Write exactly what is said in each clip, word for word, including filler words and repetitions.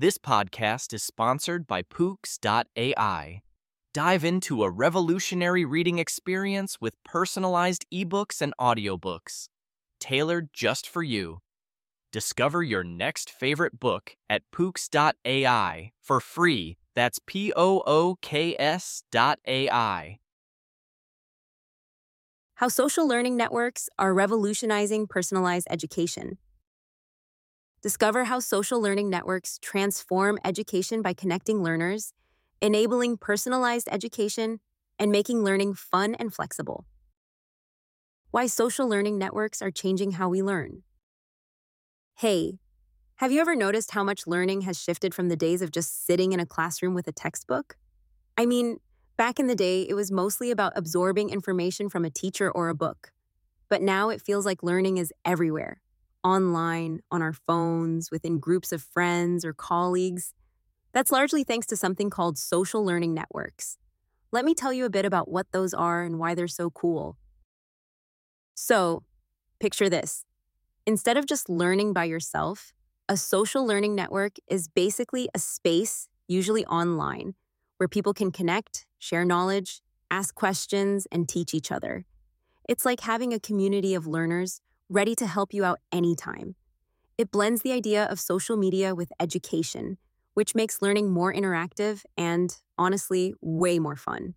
This podcast is sponsored by Pooks dot A I. Dive into a revolutionary reading experience with personalized ebooks and audiobooks, tailored just for you. Discover your next favorite book at Pooks dot A I for free. That's P O O K S dot A I. How social learning networks are revolutionizing personalized education. Discover how social learning networks transform education by connecting learners, enabling personalized education, and making learning fun and flexible. Why social learning networks are changing how we learn. Hey, have you ever noticed how much learning has shifted from the days of just sitting in a classroom with a textbook? I mean, back in the day, it was mostly about absorbing information from a teacher or a book. But now it feels like learning is everywhere. Online, on our phones, within groups of friends or colleagues. That's largely thanks to something called social learning networks. Let me tell you a bit about what those are and why they're so cool. So, picture this. Instead of just learning by yourself, a social learning network is basically a space, usually online, where people can connect, share knowledge, ask questions, and teach each other. It's like having a community of learners ready to help you out anytime. It blends the idea of social media with education, which makes learning more interactive and, honestly, way more fun.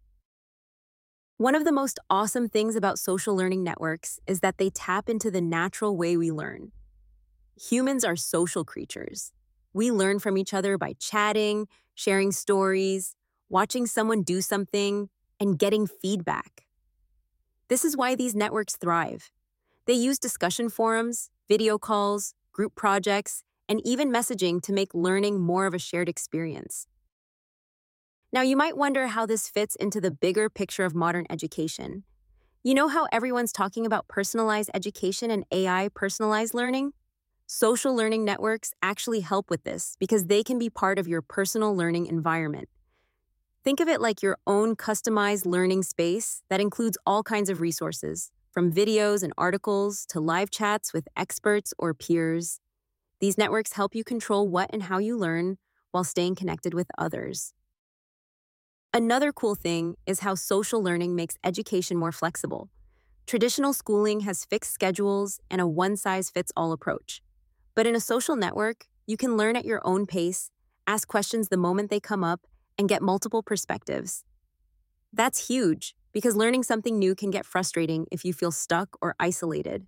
One of the most awesome things about social learning networks is that they tap into the natural way we learn. Humans are social creatures. We learn from each other by chatting, sharing stories, watching someone do something, and getting feedback. This is why these networks thrive. They use discussion forums, video calls, group projects, and even messaging to make learning more of a shared experience. Now, you might wonder how this fits into the bigger picture of modern education. You know how everyone's talking about personalized education and A I personalized learning? Social learning networks actually help with this because they can be part of your personal learning environment. Think of it like your own customized learning space that includes all kinds of resources, from videos and articles to live chats with experts or peers. These networks help you control what and how you learn while staying connected with others. Another cool thing is how social learning makes education more flexible. Traditional schooling has fixed schedules and a one-size-fits-all approach. But in a social network, you can learn at your own pace, ask questions the moment they come up, and get multiple perspectives. That's huge, because learning something new can get frustrating if you feel stuck or isolated.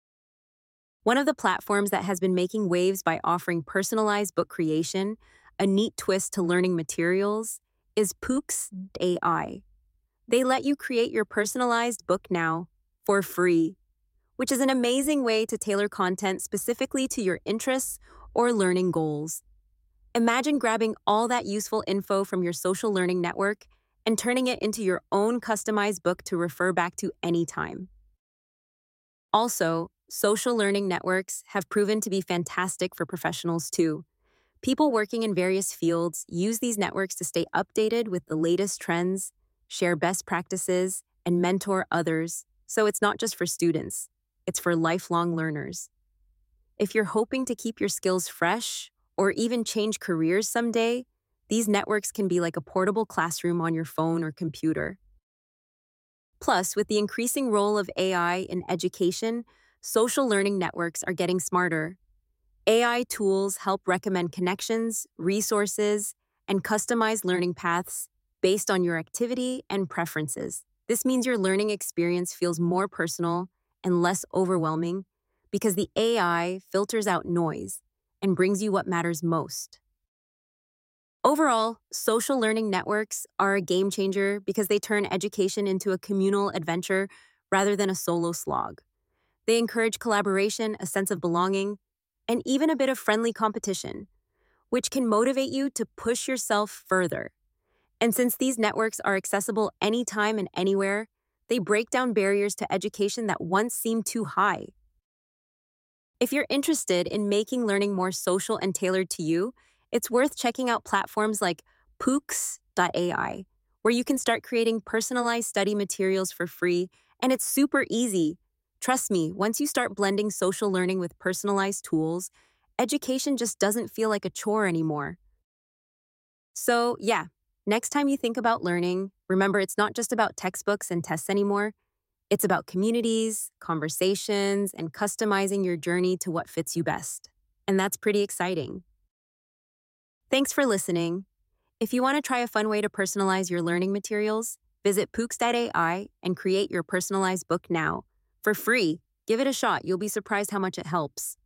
One of the platforms that has been making waves by offering personalized book creation, a neat twist to learning materials, is Pooks dot A I. They let you create your personalized book now for free, which is an amazing way to tailor content specifically to your interests or learning goals. Imagine grabbing all that useful info from your social learning network and turning it into your own customized book to refer back to anytime. Also, social learning networks have proven to be fantastic for professionals too. People working in various fields use these networks to stay updated with the latest trends, share best practices, and mentor others. So it's not just for students, it's for lifelong learners. If you're hoping to keep your skills fresh or even change careers someday, these networks can be like a portable classroom on your phone or computer. Plus, with the increasing role of A I in education, social learning networks are getting smarter. A I tools help recommend connections, resources, and customized learning paths based on your activity and preferences. This means your learning experience feels more personal and less overwhelming because the A I filters out noise and brings you what matters most. Overall, social learning networks are a game changer because they turn education into a communal adventure rather than a solo slog. They encourage collaboration, a sense of belonging, and even a bit of friendly competition, which can motivate you to push yourself further. And since these networks are accessible anytime and anywhere, they break down barriers to education that once seemed too high. If you're interested in making learning more social and tailored to you, it's worth checking out platforms like Pooks dot A I, where you can start creating personalized study materials for free, and it's super easy. Trust me, once you start blending social learning with personalized tools, education just doesn't feel like a chore anymore. So, yeah, next time you think about learning, remember it's not just about textbooks and tests anymore. It's about communities, conversations, and customizing your journey to what fits you best. And that's pretty exciting. Thanks for listening. If you want to try a fun way to personalize your learning materials, visit Pooks dot A I and create your personalized book now. For free, give it a shot. You'll be surprised how much it helps.